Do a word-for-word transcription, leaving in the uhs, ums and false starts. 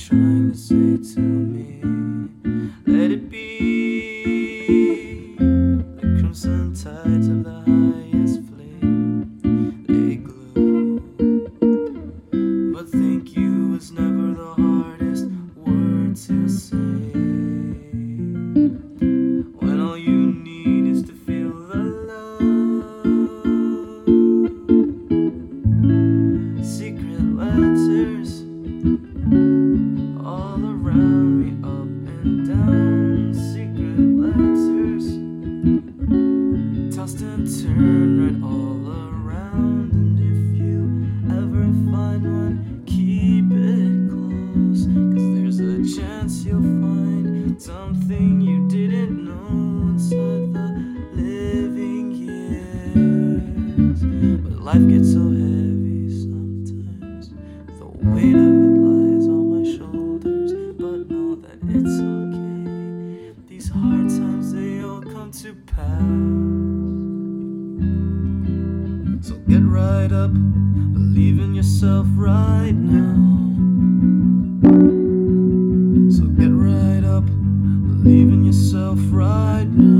trying to say to me? Let it be. The crimson tides of the highest flame, they glow. But thank you was never the hardest word to say, when all you need is to feel the love. Secret letters all around me, up and down. Secret letters tossed and turned right all around. And if you ever find one, keep it close, 'cause there's a chance you'll find something you didn't know inside the living years. But life gets so heavy sometimes, the weight of it lies on my shoulders. But know that it's okay, these hard times, they all come to pass. So get right up, believe in yourself right now. So get right up, believe in yourself right now.